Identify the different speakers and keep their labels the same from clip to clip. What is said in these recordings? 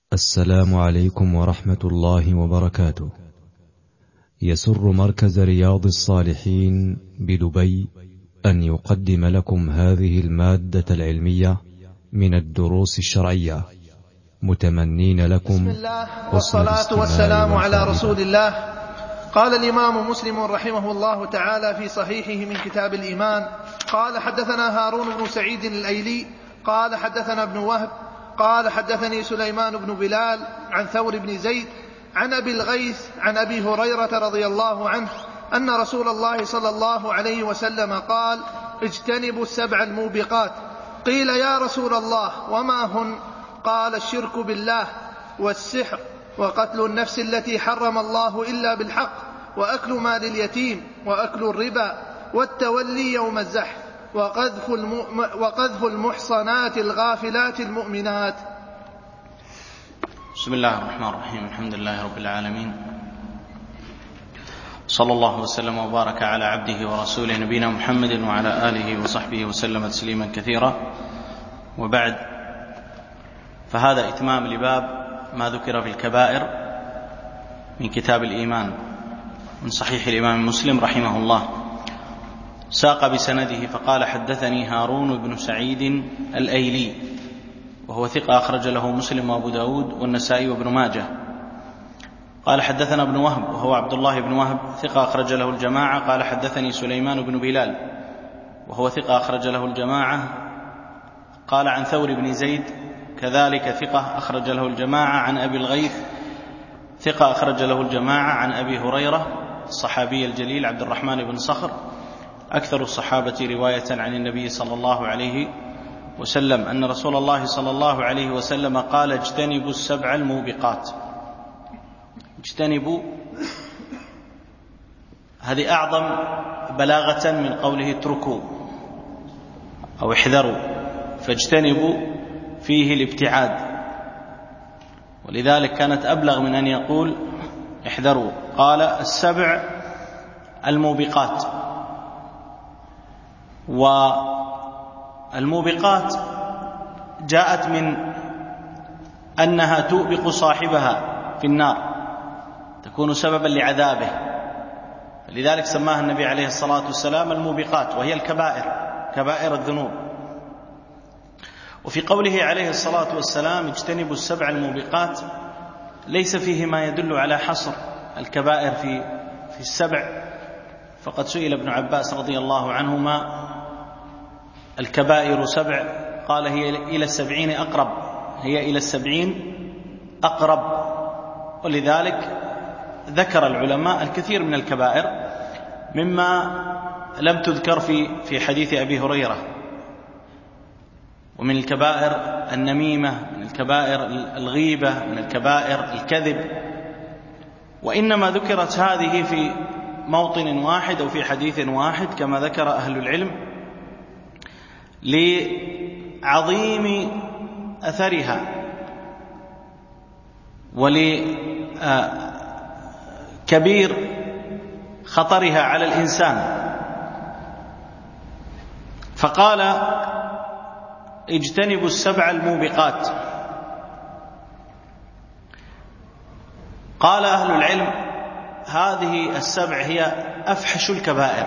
Speaker 1: السلام عليكم ورحمة الله وبركاته. يسر مركز رياض الصالحين بدبي أن يقدم لكم هذه المادة العلمية من الدروس الشرعية، متمنين لكم
Speaker 2: بسم الله والصلاة والسلام على رسول الله. قال الإمام مسلم رحمه الله تعالى في صحيحه من كتاب الإيمان: قال حدثنا هارون بن سعيد الأيلي قال حدثنا ابن وهب قال حدثني سليمان بن بلال عن ثور بن زيد عن أبي الغيث عن أبي هريرة رضي الله عنه أن رسول الله صلى الله عليه وسلم قال: اجتنبوا السبع الموبقات. قيل: يا رسول الله وما هن؟ قال: الشرك بالله، والسحر، وقتل النفس التي حرم الله إلا بالحق، وأكل مال اليتيم، وأكل الربا، والتولي يوم الزحف، وقذف المحصنات الغافلات المؤمنات.
Speaker 3: بسم الله الرحمن الرحيم. الحمد لله رب العالمين، صلى الله وسلم وبارك على عبده ورسوله نبينا محمد وعلى آله وصحبه وسلم تسليما كثيرا، وبعد، فهذا إتمام لباب ما ذكر في الكبائر من كتاب الإيمان من صحيح الإمام مسلم رحمه الله. ساق بسنده فقال: حدثني هارون بن سعيد الأيلي، وهو ثقة أخرج له مسلم وأبو داود والنسائي وابن ماجه. قال: حدثنا ابن وهب، وهو عبد الله بن وهب، ثقة أخرج له الجماعة. قال: حدثني سليمان بن بلال، وهو ثقة أخرج له الجماعة. قال: عن ثور بن زيد، كذلك ثقة أخرج له الجماعة. عن أبي الغيث، ثقة أخرج له الجماعة. عن أبي هريرة الصحابي الجليل عبد الرحمن بن صخر، أكثر الصحابة رواية عن النبي صلى الله عليه وسلم أن رسول الله صلى الله عليه وسلم قال: اجتنبوا السبع الموبقات. اجتنبوا، هذه أعظم بلاغة من قوله اتركوا أو احذروا، فاجتنبوا فيه الابتعاد، ولذلك كانت أبلغ من أن يقول احذروا. قال: السبع الموبقات. والموبقات جاءت من أنها توبق صاحبها في النار، تكون سببا لعذابه، لذلك سماها النبي عليه الصلاة والسلام الموبقات، وهي الكبائر، كبائر الذنوب. وفي قوله عليه الصلاة والسلام اجتنبوا السبع الموبقات ليس فيه ما يدل على حصر الكبائر في السبع، فقد سئل ابن عباس رضي الله عنهما: الكبائر سبع؟ قال: هي إلى 70 أقرب، هي إلى 70 أقرب. ولذلك ذكر العلماء الكثير من الكبائر مما لم تذكر في حديث أبي هريرة. ومن الكبائر النميمة، من الكبائر الغيبة، من الكبائر الكذب، وإنما ذكرت هذه في موطن واحد أو في حديث واحد كما ذكر أهل العلم لعظيم أثرها ولكبير خطرها على الإنسان. فقال: اجتنبوا السبع الموبقات. قال أهل العلم: هذه السبع هي أفحش الكبائر،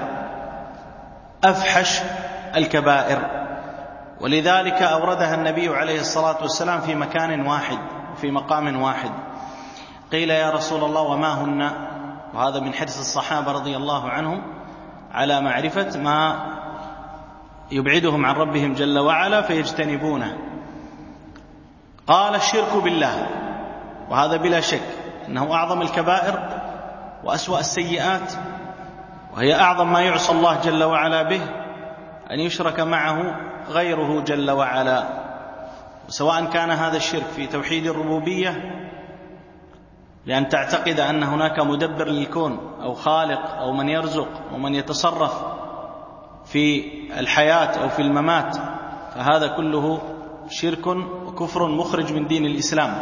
Speaker 3: أفحش الكبائر، ولذلك أوردها النبي عليه الصلاة والسلام في مكان واحد، في مقام واحد. قيل: يا رسول الله وما هن؟ وهذا من حرص الصحابة رضي الله عنهم على معرفة ما يبعدهم عن ربهم جل وعلا فيجتنبونه. قال: الشرك بالله، وهذا بلا شك أنه أعظم الكبائر وأسوأ السيئات، وهي أعظم ما يعصى الله جل وعلا به، أن يشرك معه غيره جل وعلا. وسواء كان هذا الشرك في توحيد الربوبية، لأن تعتقد أن هناك مدبر للكون أو خالق أو من يرزق ومن يتصرف في الحياة أو في الممات، فهذا كله شرك وكفر مخرج من دين الإسلام.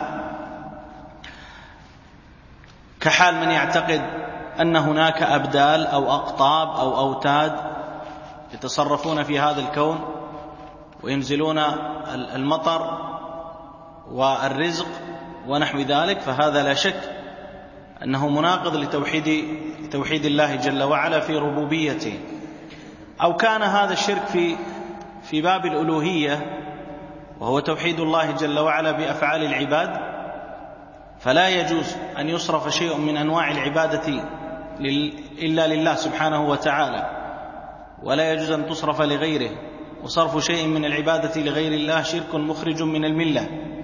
Speaker 3: كحال من يعتقد أن هناك أبدال أو أقطاب أو أوتاد يتصرفون في هذا الكون وينزلون المطر والرزق ونحو ذلك، فهذا لا شك أنه مناقض لتوحيد الله جل وعلا في ربوبيته. أو كان هذا الشرك في باب الألوهية وهو توحيد الله جل وعلا بأفعال العباد، فلا يجوز أن يصرف شيء من أنواع العبادة إلا لله سبحانه وتعالى، ولا يجوز أن تصرف لغيره، وصرف شيء من العبادة لغير الله شرك مخرج من الملة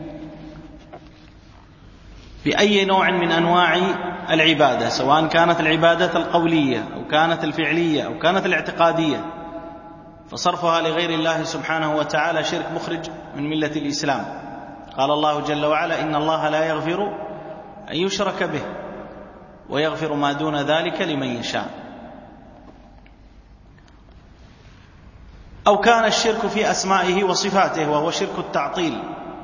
Speaker 3: بأي نوع من أنواع العبادة، سواء كانت العبادة القولية أو كانت الفعلية أو كانت الاعتقادية، فصرفها لغير الله سبحانه وتعالى شرك مخرج من ملة الإسلام. قال الله جل وعلا: إن الله لا يغفر أن يشرك به ويغفر ما دون ذلك لمن يشاء. أو كان الشرك في أسمائه وصفاته وهو شرك التعطيل،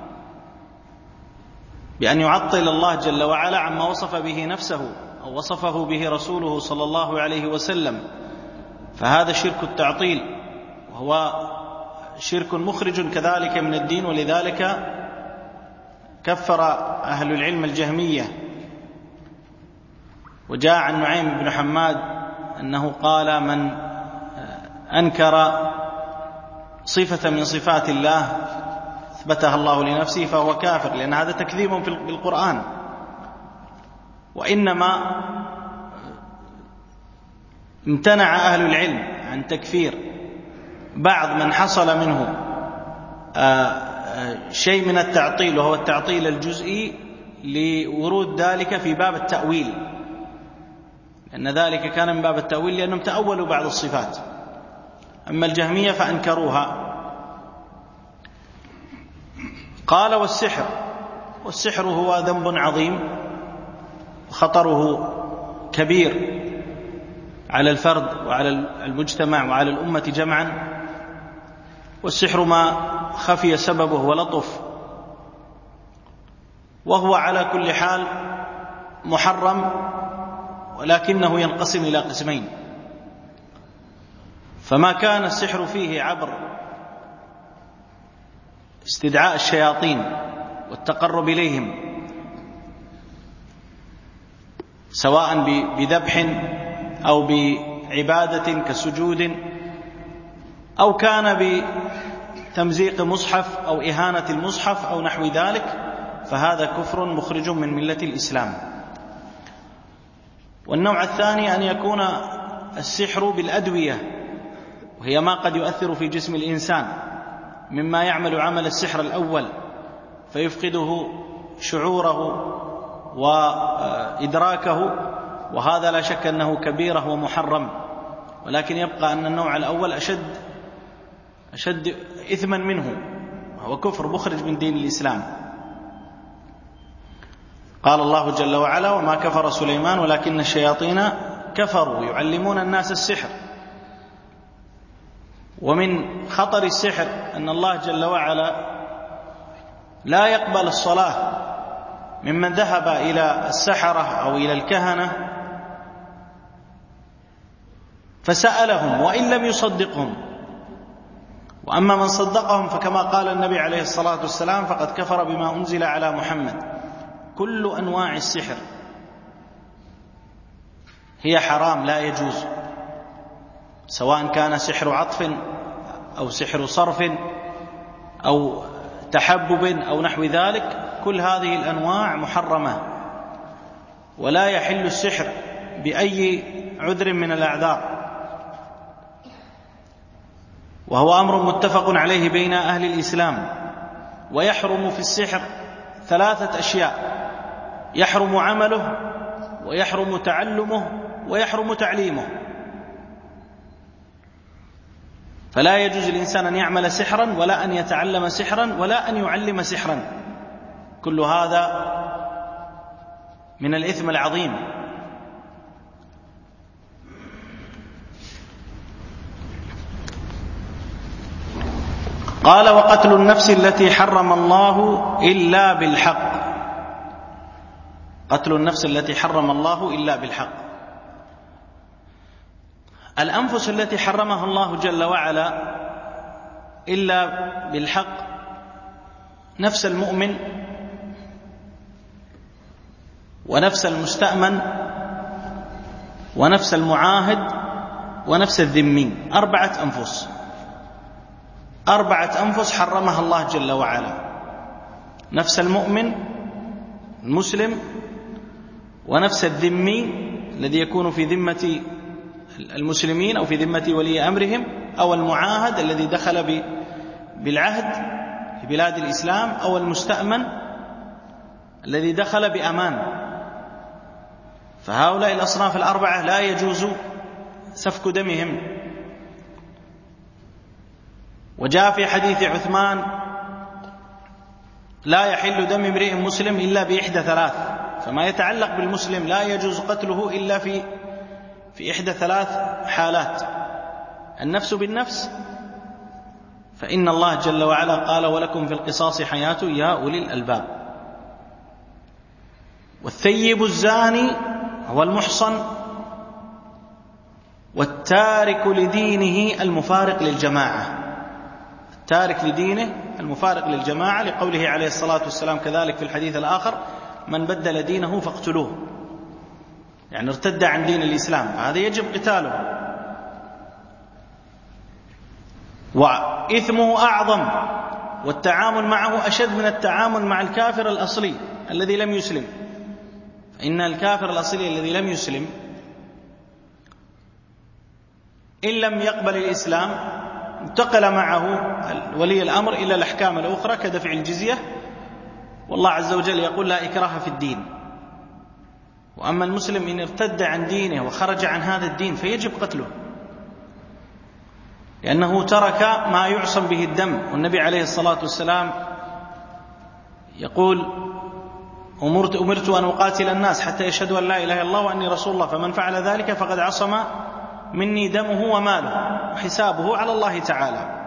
Speaker 3: بأن يعطل الله جل وعلا عما وصف به نفسه أو وصفه به رسوله صلى الله عليه وسلم، فهذا شرك التعطيل وهو شرك مخرج كذلك من الدين. ولذلك كفر أهل العلم الجهمية. وجاء عن نعيم بن حماد أنه قال: من أنكر صفة من صفات الله أثبتها الله لنفسه فهو كافر، لأن هذا تكذيب بالقرآن. وإنما امتنع أهل العلم عن تكفير بعض من حصل منه شيء من التعطيل وهو التعطيل الجزئي لورود ذلك في باب التأويل، لأن ذلك كان من باب التأويل لأنهم تأولوا بعض الصفات. أما الجهمية فأنكروها. قال: والسحر هو ذنب عظيم وخطره كبير على الفرد وعلى المجتمع وعلى الأمة جمعا. والسحر ما خفي سببه ولطف، وهو على كل حال محرم، ولكنه ينقسم إلى قسمين. فما كان السحر فيه عبر استدعاء الشياطين والتقرب إليهم، سواء بذبح أو بعبادة كسجود، أو كان بتمزيق مصحف أو إهانة المصحف أو نحو ذلك، فهذا كفر مخرج من ملة الإسلام. والنوع الثاني أن يكون السحر بالأدوية، وهي ما قد يؤثر في جسم الإنسان مما يعمل عمل السحر الأول فيفقده شعوره وإدراكه، وهذا لا شك أنه كبيرة ومحرم. ولكن يبقى أن النوع الأول أشد إثما منه، وهو كفر مخرج من دين الإسلام. قال الله جل وعلا: وما كفر سليمان ولكن الشياطين كفروا يعلمون الناس السحر. ومن خطر السحر أن الله جل وعلا لا يقبل الصلاة ممن ذهب إلى السحرة أو إلى الكهنة فسألهم وإن لم يصدقهم. وأما من صدقهم فكما قال النبي عليه الصلاة والسلام: فقد كفر بما أنزل على محمد. كل أنواع السحر هي حرام لا يجوز، سواء كان سحر عطف أو سحر صرف أو تحبب أو نحو ذلك، كل هذه الأنواع محرمة، ولا يحل السحر بأي عذر من الأعذار. وهو أمر متفق عليه بين أهل الإسلام. ويحرم في السحر 3 أشياء: يحرم عمله، ويحرم تعلمه، ويحرم تعليمه. فلا يجوز الإنسان أن يعمل سحرا، ولا أن يتعلم سحرا، ولا أن يعلم سحرا. كل هذا من الإثم العظيم. قال: وقتل النفس التي حرم الله إلا بالحق. قتل النفس التي حرم الله إلا بالحق. الأنفس التي حرمها الله جل وعلا إلا بالحق، نفس المؤمن ونفس المستأمن ونفس المعاهد ونفس الذمي، 4 أنفس، 4 أنفس حرمها الله جل وعلا: نفس المؤمن المسلم، ونفس الذمي الذي يكون في ذمة المسلمين أو في ذمة ولي أمرهم، أو المعاهد الذي دخل بالعهد في بلاد الإسلام، أو المستأمن الذي دخل بأمان. فهؤلاء الأصناف 4 لا يجوز سفك دمهم. وجاء في حديث عثمان: لا يحل دم امرئ مسلم إلا بإحدى 3. فما يتعلق بالمسلم لا يجوز قتله إلا في إحدى 3 حالات: النفس بالنفس، فإن الله جل وعلا قال: ولكم في القصاص حياة يا أولي الألباب. والثيب الزاني هو المحصن، والتارك لدينه المفارق للجماعة. التارك لدينه المفارق للجماعة، لقوله عليه الصلاة والسلام كذلك في الحديث الآخر: من بدل دينه فاقتلوه، يعني ارتد عن دين الإسلام، فهذا يجب قتاله. وإثمه أعظم، والتعامل معه أشد من التعامل مع الكافر الأصلي الذي لم يسلم. فإن الكافر الأصلي الذي لم يسلم إن لم يقبل الإسلام انتقل معه ولي الأمر إلى الأحكام الأخرى كدفع الجزية، والله عز وجل يقول: لا إكراه في الدين. وأما المسلم إن ارتد عن دينه وخرج عن هذا الدين فيجب قتله، لأنه ترك ما يعصم به الدم. والنبي عليه الصلاة والسلام يقول: أمرت أن أقاتل الناس حتى يشهدوا أن لا إله إلا الله وأني رسول الله، فمن فعل ذلك فقد عصم مني دمه وماله وحسابه على الله تعالى.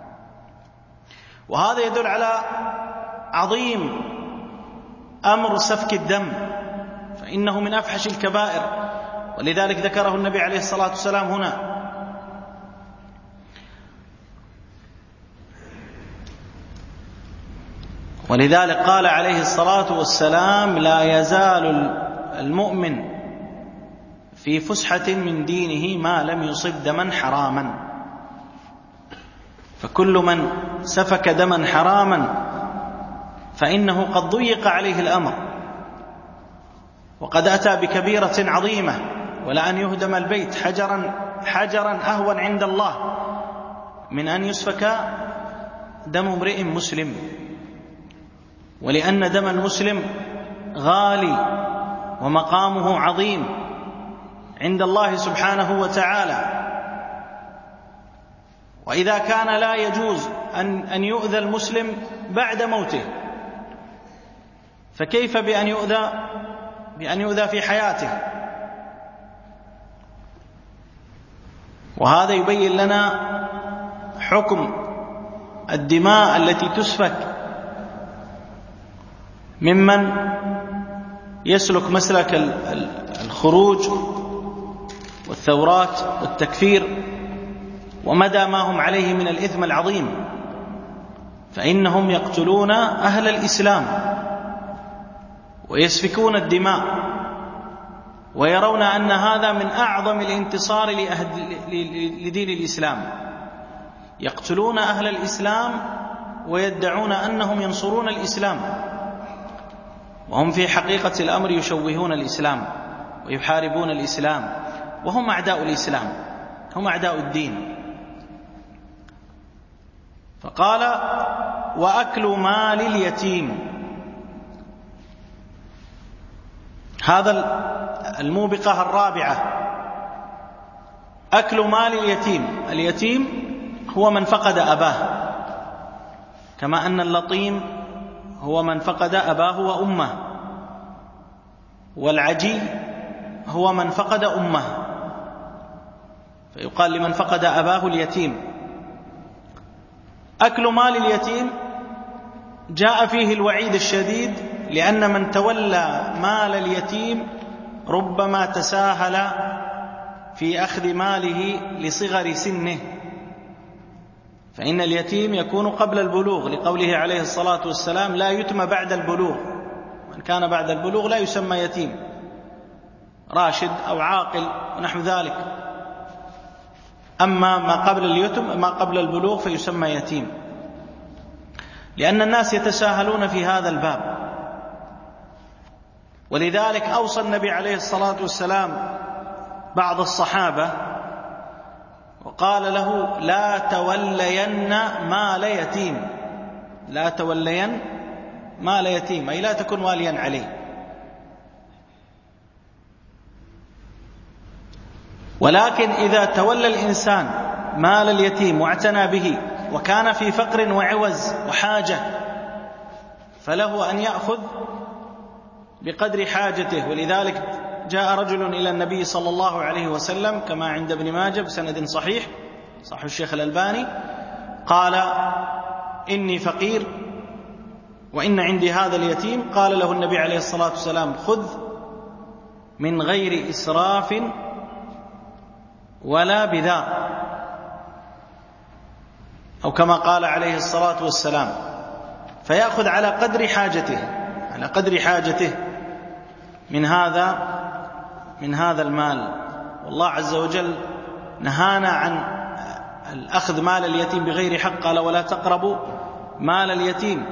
Speaker 3: وهذا يدل على عظيم أمر سفك الدم، فإنه من أفحش الكبائر، ولذلك ذكره النبي عليه الصلاة والسلام هنا. ولذلك قال عليه الصلاة والسلام: لا يزال المؤمن في فسحة من دينه ما لم يصب دما حراما. فكل من سفك دما حراما فإنه قد ضيق عليه الأمر، وقد أتى بكبيرة عظيمة. ولأن يهدم البيت حجرا أهون عند الله من أن يسفك دم امرئ مسلم. ولأن دم المسلم غالي ومقامه عظيم عند الله سبحانه وتعالى. وإذا كان لا يجوز أن يؤذى المسلم بعد موته، فكيف بأن يؤذى في حياته؟ وهذا يبين لنا حكم الدماء التي تسفك ممن يسلك مسلك الخروج والثورات والتكفير، ومدى ما هم عليه من الإثم العظيم. فإنهم يقتلون أهل الإسلام ويسفكون الدماء، ويرون أن هذا من أعظم الانتصار لدين الإسلام. يقتلون أهل الإسلام ويدعون أنهم ينصرون الإسلام، وهم في حقيقة الأمر يشوهون الإسلام ويحاربون الإسلام، وهم أعداء الإسلام، هم أعداء الدين. فقال: وأكل مال اليتيم. هذا الموبقة الرابعة، أكل مال اليتيم. اليتيم هو من فقد أباه، كما أن اللطيم هو من فقد أباه وأمه، والعجي هو من فقد أمه، فيقال لمن فقد أباه اليتيم. أكل مال اليتيم جاء فيه الوعيد الشديد، لأن من تولى مال اليتيم ربما تساهل في أخذ ماله لصغر سنه، فإن اليتيم يكون قبل البلوغ، لقوله عليه الصلاة والسلام: لا يتم بعد البلوغ. من كان بعد البلوغ لا يسمى يتيم، راشد أو عاقل ونحو ذلك. أما ما قبل البلوغ فيسمى يتيم، لأن الناس يتساهلون في هذا الباب. ولذلك أوصى النبي عليه الصلاة والسلام بعض الصحابة وقال له: لا تولين مال يتيم، لا تولين مال يتيم، أي لا تكن واليا عليه. ولكن إذا تولى الإنسان مال اليتيم واعتنى به وكان في فقر وعوز وحاجة، فله أن يأخذ بقدر حاجته. ولذلك جاء رجل إلى النبي صلى الله عليه وسلم كما عند ابن ماجه بسند صحيح الشيخ الألباني، قال: إني فقير وإن عندي هذا اليتيم. قال له النبي عليه الصلاة والسلام: خذ من غير إسراف ولا بذار، أو كما قال عليه الصلاة والسلام، فيأخذ على قدر حاجته من هذا المال. والله عز وجل نهانا عن الأخذ مال اليتيم بغير حق، قال: ولا تقربوا مال اليتيم.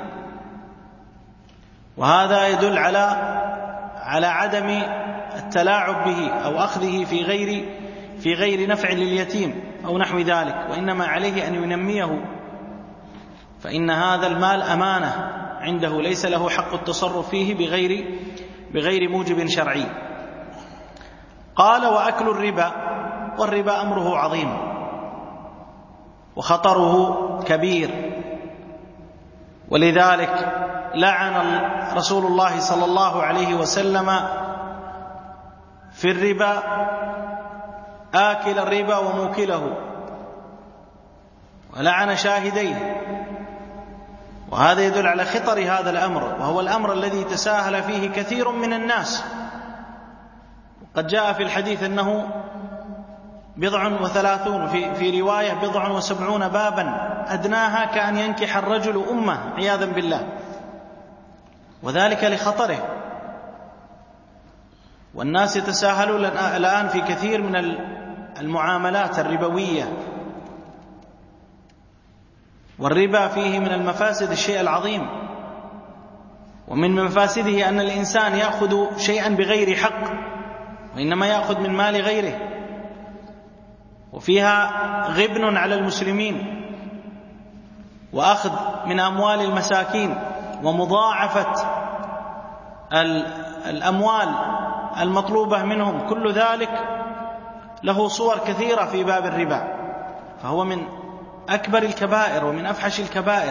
Speaker 3: وهذا يدل على عدم التلاعب به أو أخذه في غير نفع لليتيم أو نحو ذلك، وإنما عليه أن ينميه، فإن هذا المال أمانة عنده ليس له حق التصرف فيه بغير موجب شرعي. قال: وأكل الربا، والربا أمره عظيم وخطره كبير. ولذلك لعن رسول الله صلى الله عليه وسلم في الربا آكل الربا وموكله، ولعن شاهديه. وهذا يدل على خطر هذا الأمر، وهو الأمر الذي تساهل فيه كثير من الناس. وقد جاء في الحديث أنه 37 في رواية 70 بابا أدناها كأن ينكح الرجل أمه عياذا بالله، وذلك لخطره. والناس يتساهلون الآن في كثير من المعاملات الربوية، والربا فيه من المفاسد الشيء العظيم. ومن مفاسده أن الإنسان يأخذ شيئا بغير حق، وإنما يأخذ من مال غيره، وفيها غبن على المسلمين وأخذ من أموال المساكين ومضاعفة الأموال المطلوبة منهم. كل ذلك له صور كثيرة في باب الربا، فهو من أكبر الكبائر ومن أفحش الكبائر.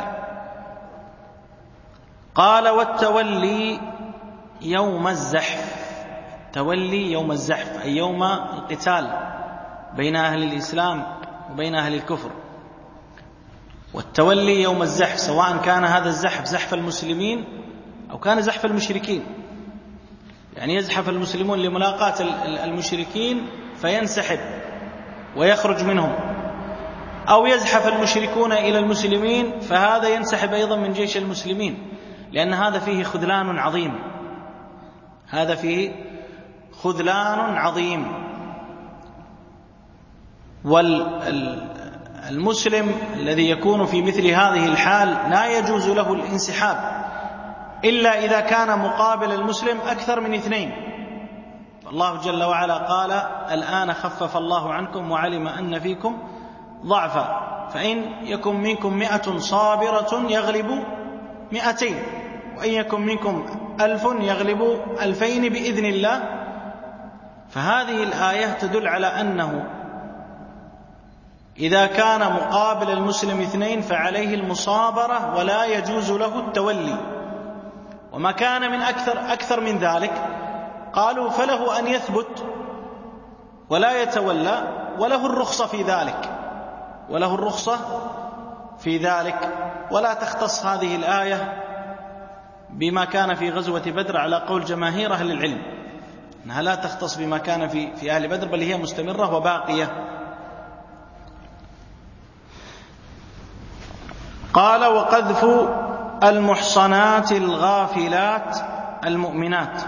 Speaker 3: قال: والتولي يوم الزحف، تولي يوم الزحف أي يوم القتال بين أهل الإسلام وبين أهل الكفر. والتولي يوم الزحف، سواء كان هذا الزحف زحف المسلمين أو كان زحف المشركين، يعني يزحف المسلمون لملاقاة المشركين فينسحب ويخرج منهم، أو يزحف المشركون إلى المسلمين فهذا ينسحب أيضا من جيش المسلمين، لأن هذا فيه خذلان عظيم، هذا فيه خذلان عظيم. والمسلم الذي يكون في مثل هذه الحال لا يجوز له الانسحاب إلا إذا كان مقابل المسلم أكثر من 2. الله جل وعلا قال: الآن خفف الله عنكم وعلم أن فيكم ضعفا، فإن يكن منكم 100 صابرة يغلب 200، وإن يكن منكم 1000 يغلب 2000 بإذن الله. فهذه الآية تدل على أنه إذا كان مقابل المسلم 2 فعليه المصابرة ولا يجوز له التولي. وما كان من أكثر من ذلك قالوا فله أن يثبت ولا يتولى، وله الرخصة في ذلك، ولا تختص هذه الآية بما كان في غزوة بدر على قول جماهير أهل العلم، أنها لا تختص بما كان في أهل بدر، بل هي مستمرة وباقية. قال: وقذف المحصنات الغافلات المؤمنات.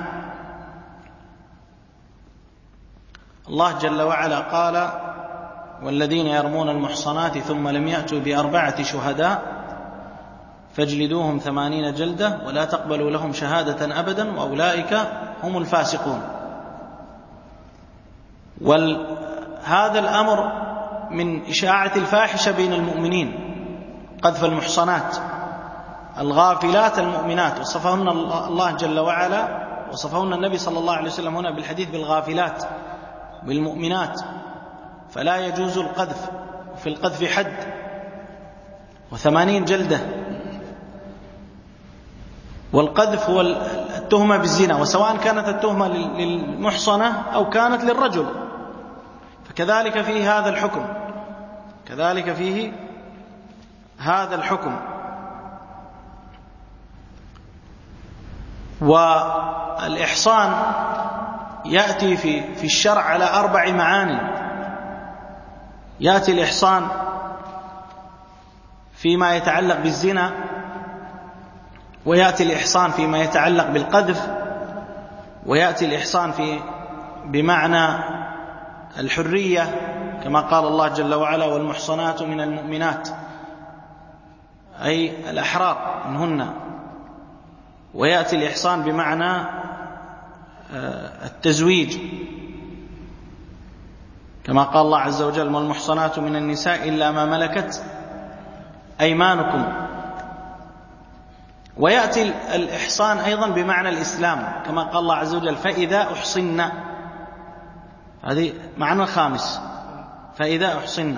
Speaker 3: الله جل وعلا قال: والذين يرمون المحصنات ثم لم يأتوا ب4 شهداء فاجلدوهم 80 جلدة ولا تقبلوا لهم شهادة أبدا وأولئك هم الفاسقون. وهذا الأمر من إشاعة الفاحشة بين المؤمنين، قذف المحصنات الغافلات المؤمنات، وصفهن الله جل وعلا، وصفهن النبي صلى الله عليه وسلم هنا بالحديث بالغافلات بالمؤمنات، فلا يجوز القذف، وفي القذف حد 80 جلدة. والقذف هو التهمة بالزنا، وسواء كانت التهمة للمحصنة أو كانت للرجل، فكذلك فيه هذا الحكم، كذلك فيه هذا الحكم. والإحصان يأتي في الشرع على 4 معاني. يأتي الإحصان فيما يتعلق بالزنا، ويأتي الإحصان فيما يتعلق بالقذف، ويأتي الإحصان بمعنى الحرية كما قال الله جل وعلا: والمحصنات من المؤمنات، أي الأحرار منهن. ويأتي الإحصان بمعنى التزويج كما قال الله عز وجل: والمحصنات من النساء إلا ما ملكت أيمانكم. ويأتي الإحصان أيضا بمعنى الإسلام كما قال الله عز وجل: فإذا أحصن. هذه معنى خامس، فإذا أحصن.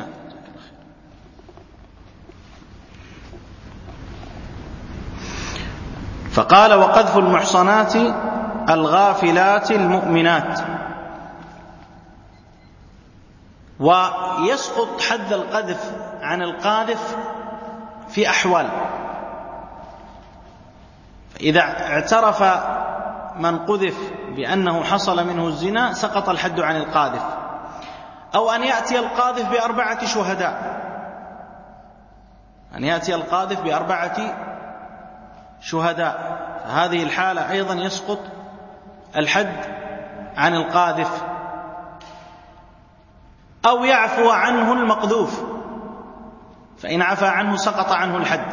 Speaker 3: فقال: وقذف المحصنات الغافلات المؤمنات. ويسقط حد القذف عن القاذف في أحوال: إذا اعترف من قذف بأنه حصل منه الزنا سقط الحد عن القاذف، أو أن يأتي القاذف ب4 شهداء، أن يأتي القاذف ب4 شهداء، فهذه الحالة أيضا يسقط الحد عن القاذف. أو يعفو عنه المقذوف، فإن عفى عنه سقط عنه الحد.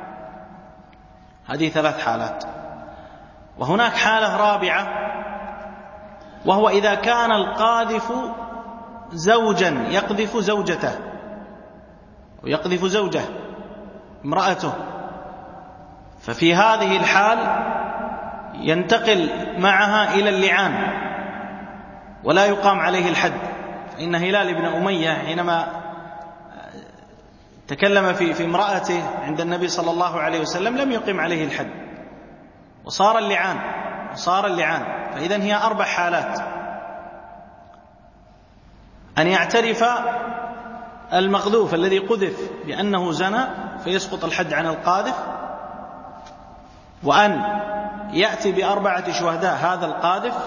Speaker 3: هذه 3 حالات. وهناك حالة رابعة، وهو إذا كان القاذف زوجا يقذف زوجته ويقذف زوجه امرأته، ففي هذه الحال ينتقل معها إلى اللعان ولا يقام عليه الحد. فإن هلال بن أمية حينما تكلم في امرأته عند النبي صلى الله عليه وسلم لم يقم عليه الحد، وصار اللعان. فإذن هي 4 حالات: أن يعترف المقذوف الذي قذف بأنه زنى فيسقط الحد عن القاذف، وأن يأتي ب4 شهداء هذا القاذف،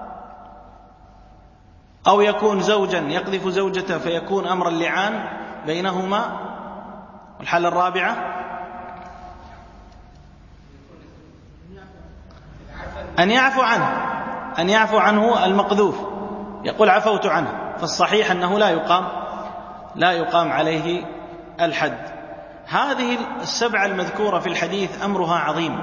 Speaker 3: أو يكون زوجا يقذف زوجته فيكون أمر اللعان بينهما. والحالة الرابعة أن يعفو عنه المقذوف، يقول: عفوت عنه. فالصحيح أنه لا يقام عليه الحد. هذه 7 المذكورة في الحديث أمرها عظيم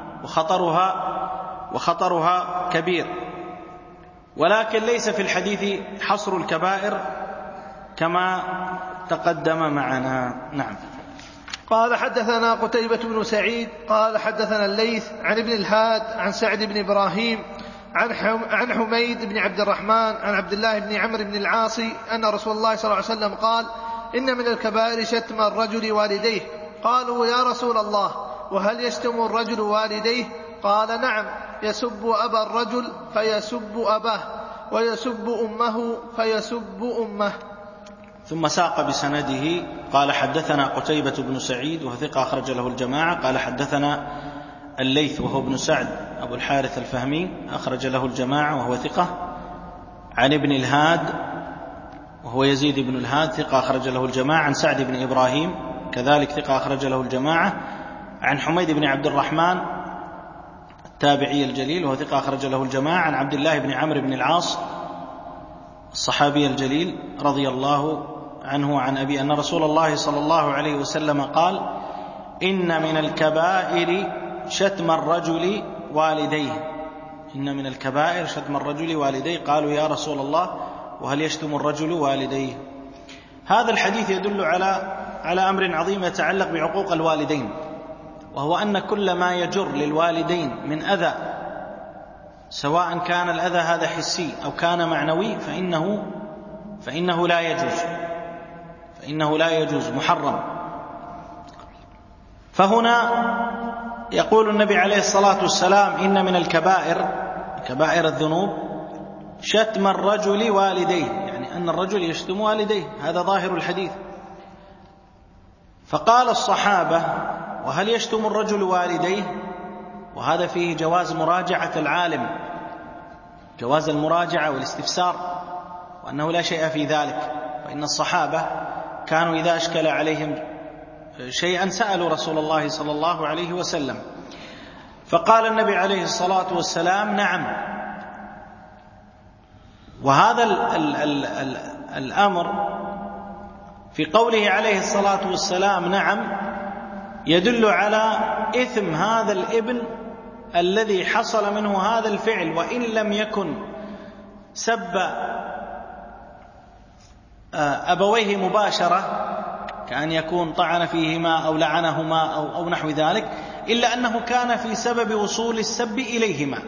Speaker 3: وخطرها كبير، ولكن ليس في الحديث حصر الكبائر كما تقدم معنا. نعم.
Speaker 2: قال: حدثنا قتيبة بن سعيد قال حدثنا الليث عن ابن الهاد عن سعد بن إبراهيم عن حميد بن عبد الرحمن عن عبد الله بن عمرو بن العاص أن رسول الله صلى الله عليه وسلم قال: إن من الكبائر شتم الرجل والديه. قالوا: يا رسول الله، وهل يشتم الرجل والديه؟ قال: نعم، يسب أبا الرجل فيسب أباه، ويسب أمه فيسب أمه.
Speaker 3: ثم ساق بسنده قال: حدثنا قتيبة بن سعيد وهو ثقة أخرج له الجماعة. قال: حدثنا الليث وهو ابن سعد أبو الحارث الفهمي أخرج له الجماعة وهو ثقة، عن ابن الهاد وهو يزيد بن الهاد ثقة أخرج له الجماعة، عن سعد بن إبراهيم كذلك ثقة أخرج له الجماعة، عن حميد بن عبد الرحمن التابعي الجليل وهو ثقة أخرج له الجماعة، عن عبد الله بن عمرو بن العاص الصحابي الجليل رضي الله عنه عن أبي أن رسول الله صلى الله عليه وسلم قال: إن من الكبائر شتم الرجل والديه. إن من الكبائر شتم الرجل والديه. قالوا: يا رسول الله، وهل يشتم الرجل والديه؟ هذا الحديث يدل على أمر عظيم يتعلق بعقوق الوالدين، وهو أن كل ما يجر للوالدين من أذى، سواء كان الأذى هذا حسي أو كان معنوي، فإنه لا يجوز محرم. فهنا يقول النبي عليه الصلاة والسلام: إن من كبائر الذنوب شتم الرجل والديه، يعني أن الرجل يشتم والديه، هذا ظاهر الحديث. فقال الصحابة: وهل يشتم الرجل والديه؟ وهذا فيه جواز مراجعة العالم، جواز المراجعة والاستفسار، وأنه لا شيء في ذلك. فإن الصحابة كانوا إذا أشكل عليهم شيئا سألوا رسول الله صلى الله عليه وسلم، فقال النبي عليه الصلاة والسلام: نعم. وهذا الأمر في قوله عليه الصلاة والسلام نعم يدل على إثم هذا الابن الذي حصل منه هذا الفعل، وإن لم يكن سب أبويه مباشرة، كأن يكون طعن فيهما أو لعنهما أو نحو ذلك، إلا أنه كان في سبب وصول السب إليهما.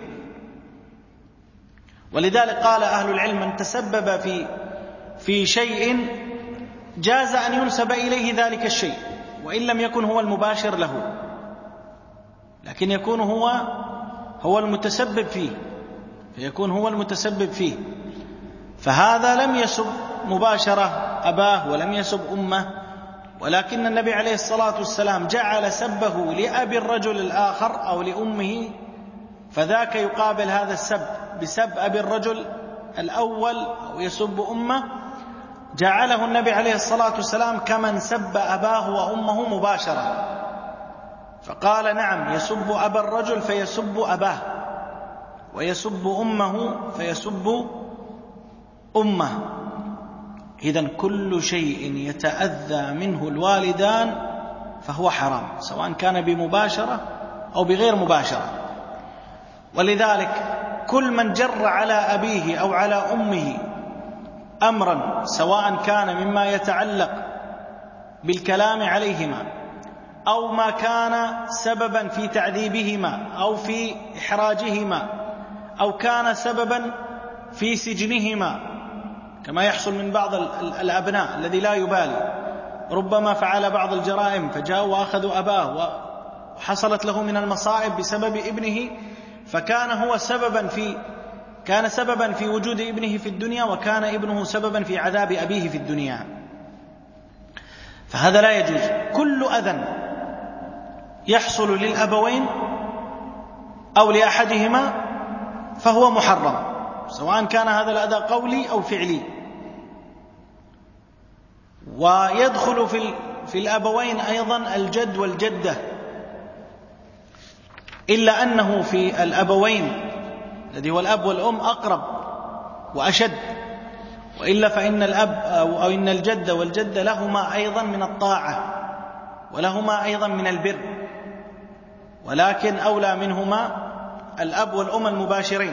Speaker 3: ولذلك قال أهل العلم: من تسبب في شيء جاز أن ينسب إليه ذلك الشيء، وإن لم يكن هو المباشر له، لكن يكون هو المتسبب فيه، فيكون هو المتسبب فيه. فهذا لم يسب مباشرة أباه ولم يسب أمه، ولكن النبي عليه الصلاة والسلام جعل سبه لأبي الرجل الآخر أو لأمه، فذاك يقابل هذا السب بسب أبي الرجل الأول أو يسب أمه، جعله النبي عليه الصلاة والسلام كمن سب أباه وأمه مباشرة. فقال: نعم، يسب أبا الرجل فيسب أباه، ويسب أمه فيسب أمه. إذن كل شيء يتأذى منه الوالدان فهو حرام، سواء كان بمباشرة أو بغير مباشرة. ولذلك كل من جر على أبيه أو على أمه أمرا، سواء كان مما يتعلق بالكلام عليهما أو ما كان سببا في تعذيبهما أو في إحراجهما أو كان سببا في سجنهما، كما يحصل من بعض الأبناء الذي لا يبالي، ربما فعل بعض الجرائم فجاءوا وأخذوا أباه وحصلت له من المصائب بسبب ابنه، فكان هو سببا في وجود ابنه في الدنيا، وكان ابنه سببا في عذاب أبيه في الدنيا. فهذا لا يجوز. كل أذى يحصل للأبوين أو لأحدهما فهو محرم، سواء كان هذا الأذى قولي أو فعلي. ويدخل في الأبوين أيضا الجد والجدة، إلا أنه في الأبوين الذي هو الأب والأم أقرب وأشد، وإلا فإن الأب أو إن الجد والجدة لهما أيضا من الطاعة ولهما أيضا من البر، ولكن أولى منهما الأب والأم المباشرين.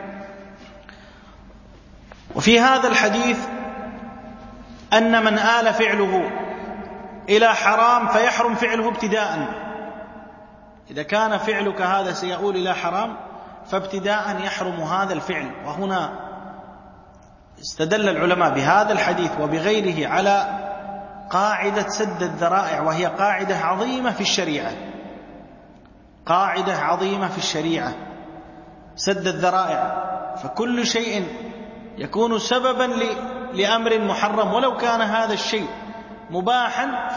Speaker 3: وفي هذا الحديث أن من آل فعله إلى حرام فيحرم فعله ابتداء. إذا كان فعلك هذا سيؤول إلى حرام فابتداء يحرم هذا الفعل. وهنا استدل العلماء بهذا الحديث وبغيره على قاعدة سد الذرائع، وهي قاعدة عظيمة في الشريعة، قاعدة عظيمة في الشريعة، سد الذرائع. فكل شيء يكون سببا لأمر محرم ولو كان هذا الشيء مباحا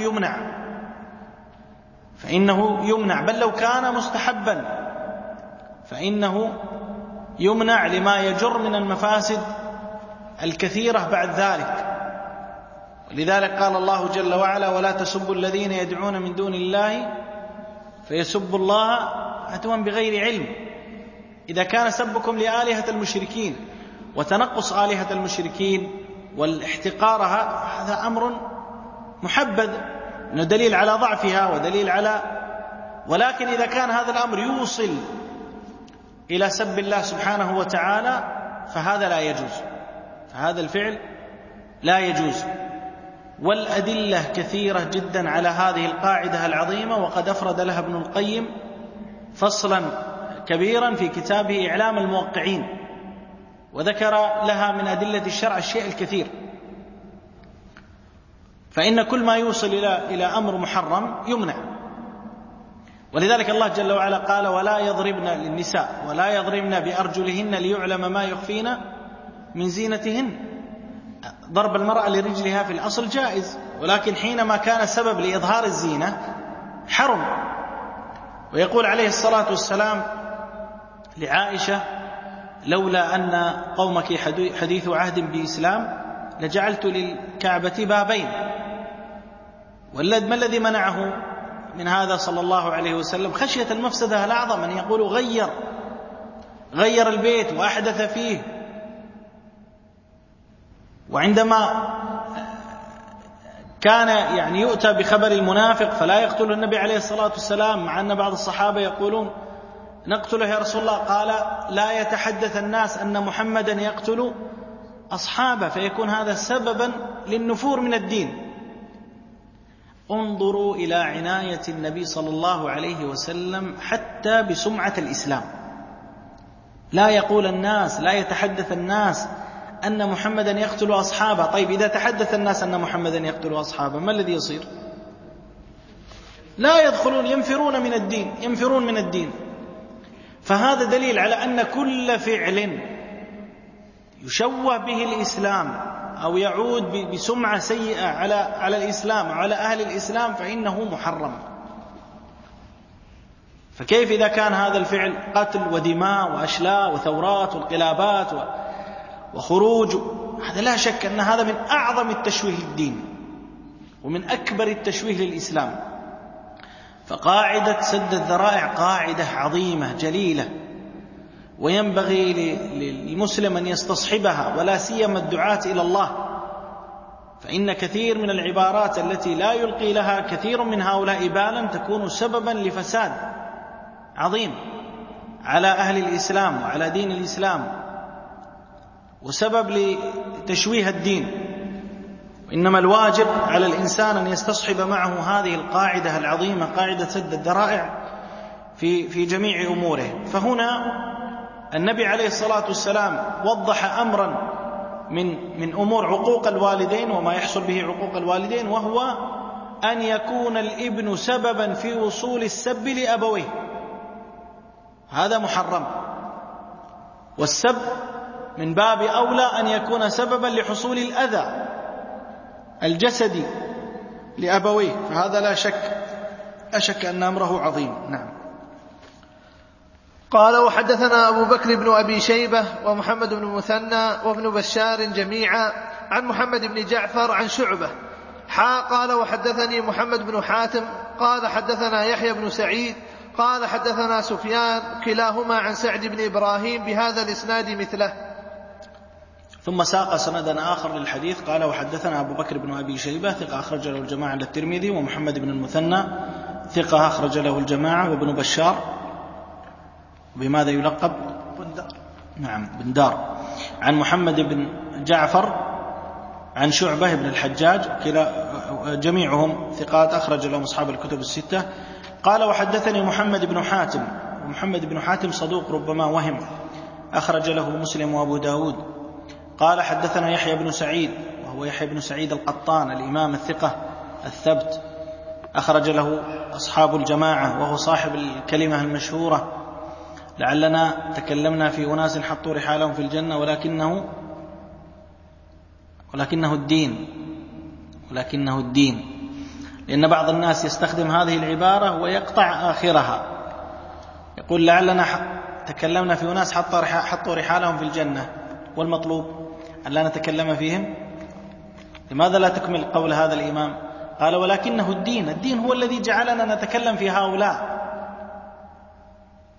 Speaker 3: فإنه يمنع، بل لو كان مستحبا فإنه يمنع لما يجر من المفاسد الكثيرة بعد ذلك. ولذلك قال الله جل وعلا: ولا تسبوا الذين يدعون من دون الله فيسبوا الله عتوا بغير علم. إذا كان سبكم لآلهة المشركين وتنقص آلهة المشركين والاحتقارها هذا أمر محبذ، إنه دليل على ضعفها ودليل على، ولكن إذا كان هذا الأمر يوصل إلى سب الله سبحانه وتعالى فهذا لا يجوز، فهذا الفعل لا يجوز. والأدلة كثيرة جدا على هذه القاعدة العظيمة، وقد أفرد لها ابن القيم فصلا كبيرا في كتابه إعلام الموقعين، وذكر لها من أدلة الشرع الشيء الكثير. فإن كل ما يوصل إلى أمر محرم يمنع. ولذلك الله جل وعلا قال: ولا يضربن للنساء ولا يضربن بأرجلهن ليعلم ما يخفين من زينتهن. ضرب المرأة لرجلها في الأصل جائز، ولكن حينما كان سبب لإظهار الزينة حرم. ويقول عليه الصلاة والسلام لعائشة: لولا أن قومك حديث عهد بإسلام لجعلت للكعبة بابين. ما الذي منعه من هذا صلى الله عليه وسلم؟ خشية المفسدة الأعظم، أن يقول غير البيت وأحدث فيه. وعندما كان يؤتى بخبر المنافق فلا يقتله النبي عليه الصلاة والسلام، مع أن بعض الصحابة يقولون: نقتله يا رسول الله. قال: لا يتحدث الناس أن محمدا يقتل أصحابه، فيكون هذا سببا للنفور من الدين. انظروا إلى عناية النبي صلى الله عليه وسلم حتى بسمعة الإسلام. لا يقول الناس، لا يتحدث الناس أن محمدا يقتل أصحابه. طيب إذا تحدث الناس أن محمدا يقتل أصحابه ما الذي يصير؟ لا يدخلون، ينفرون من الدين. فهذا دليل على أن كل فعل يشوه به الإسلام أو يعود بسمعة سيئة على الإسلام وعلى أهل الإسلام فإنه محرم. فكيف إذا كان هذا الفعل قتل ودماء وأشلاء وثورات وانقلابات وخروج؟ هذا لا شك أن هذا من أعظم التشويه للدين ومن أكبر التشويه للإسلام. فقاعدة سد الذرائع قاعدة عظيمة جليلة، وينبغي للمسلم أن يستصحبها، ولا سيما الدعاة إلى الله. فإن كثير من العبارات التي لا يلقي لها كثير من هؤلاء بالا تكون سببا لفساد عظيم على أهل الإسلام وعلى دين الإسلام، وسبب لتشويه الدين. إنما الواجب على الإنسان أن يستصحب معه هذه القاعدة العظيمة، قاعدة سد الذرائع في جميع أموره. فهنا النبي عليه الصلاة والسلام وضح أمرا من أمور عقوق الوالدين وما يحصل به عقوق الوالدين، وهو أن يكون الابن سببا في وصول السب لأبويه، هذا محرم. والسب من باب أولى أن يكون سببا لحصول الأذى الجسدي لأبويه، فهذا لا أشك أن أمره عظيم. نعم.
Speaker 2: قال: وحدثنا أبو بكر بن أبي شيبة ومحمد بن المثنى وابن بشار جميعا عن محمد بن جعفر عن شعبة قال: وحدثني محمد بن حاتم قال: حدثنا يحيى بن سعيد قال: حدثنا سفيان كلاهما عن سعد بن إبراهيم بهذا الإسناد مثله.
Speaker 3: ثم ساق سندا آخر للحديث قال: وحدثنا أبو بكر بن أبي شيبة ثقة أخرج له الجماعة للترمذي، ومحمد بن المثنى ثقة أخرج له الجماعة، وابن بشار بماذا يلقب؟ نعم بندار، عن محمد بن جعفر عن شعبة بن الحجاج، جميعهم ثقات أخرج لهم أصحاب الكتب الستة. قال: وحدثني محمد بن حاتم، ومحمد بن حاتم صدوق ربما وهم، أخرج له مسلم وأبو داود. قال: حدثنا يحيى بن سعيد، وهو يحيى بن سعيد القطان الإمام الثقة الثبت، أخرج له أصحاب الجماعة، وهو صاحب الكلمة المشهورة: لعلنا تكلمنا في أناس حطوا رحالهم في الجنة ولكنه الدين. لأن بعض الناس يستخدم هذه العبارة ويقطع آخرها، يقول لعلنا تكلمنا في أناس حطوا رحالهم في الجنة، والمطلوب أن لا نتكلم فيهم. لماذا لا تكمل قول هذا الإمام؟ قال: ولكنه الدين هو الذي جعلنا نتكلم في هؤلاء.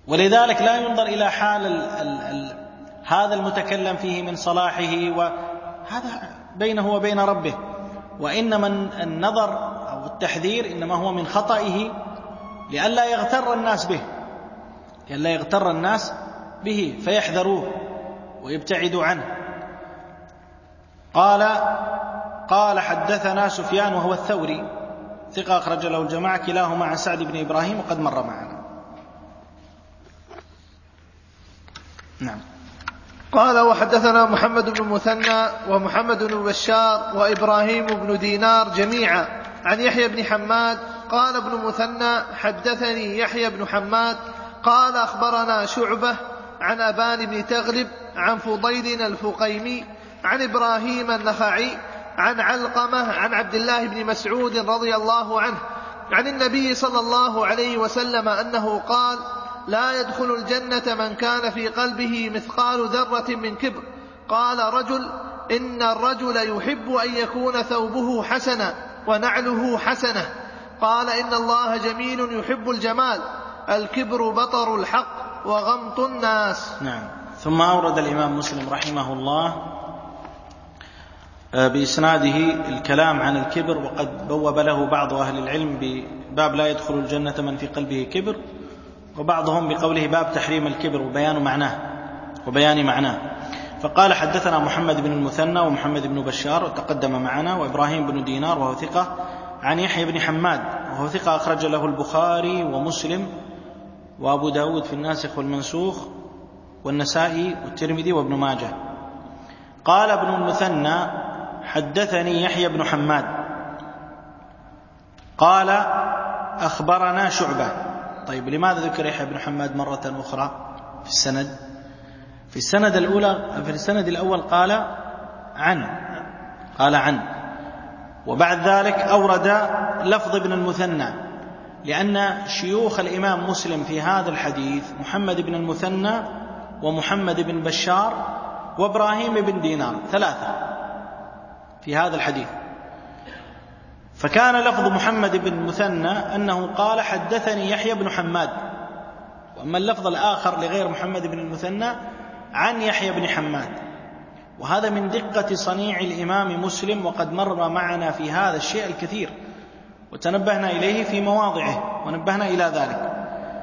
Speaker 3: ولذلك لا ينظر إلى حال هذا المتكلم فيه من صلاحه، وهذا بينه وبين ربه، وإنما النظر أو التحذير إنما هو من خطئه لئلا يغتر الناس به فيحذروه ويبتعدوا عنه. قال حدثنا سفيان وهو الثوري ثقة أخرج له الجماعة كلاهما عن سعد بن إبراهيم وقد مر معنا. نعم.
Speaker 2: قال وحدثنا محمد بن المثنى ومحمد بن بشار وإبراهيم بن دينار جميعا عن يحيى بن حماد. قال ابن المثنى حدثني يحيى بن حماد قال أخبرنا شعبة عن أبان بن تغلب عن فضيل الفقيمي عن إبراهيم النخعي عن علقمة عن عبد الله بن مسعود رضي الله عنه عن النبي صلى الله عليه وسلم أنه قال: لا يدخل الجنة من كان في قلبه مثقال ذرة من كبر. قال رجل: إن الرجل يحب أن يكون ثوبه حسنا ونعله حسنة. قال: إن الله جميل يحب الجمال، الكبر بطر الحق وغمط الناس.
Speaker 3: نعم. ثم أورد الإمام مسلم رحمه الله بإسناده الكلام عن الكبر، وقد بوب له بعض أهل العلم بباب لا يدخل الجنة من في قلبه كبر، وبعضهم بقوله باب تحريم الكبر وبيان معناه. فقال حدثنا محمد بن المثنى ومحمد بن بشار وتقدم معنا، وإبراهيم بن دينار وهو ثقة، عن يحيى بن حماد وهو ثقة أخرج له البخاري ومسلم وأبو داود في الناسخ والمنسوخ والنسائي والترمذي وابن ماجه. قال ابن المثنى حدثني يحيى بن حماد قال أخبرنا شعبة. طيب، لماذا ذكر يحيى بن حماد مرة أخرى في السند؟ في السند الأول قال عن، وبعد ذلك أورد لفظ ابن المثنى، لأن شيوخ الإمام مسلم في هذا الحديث محمد بن المثنى ومحمد بن بشار وإبراهيم بن دينار، 3 في هذا الحديث. فكان لفظ محمد بن المثنى أنه قال حدثني يحيى بن حماد، وأما اللفظ الآخر لغير محمد بن المثنى عن يحيى بن حماد. وهذا من دقة صنيع الإمام مسلم، وقد مر معنا في هذا الشيء الكثير وتنبهنا إليه في مواضعه ونبهنا إلى ذلك.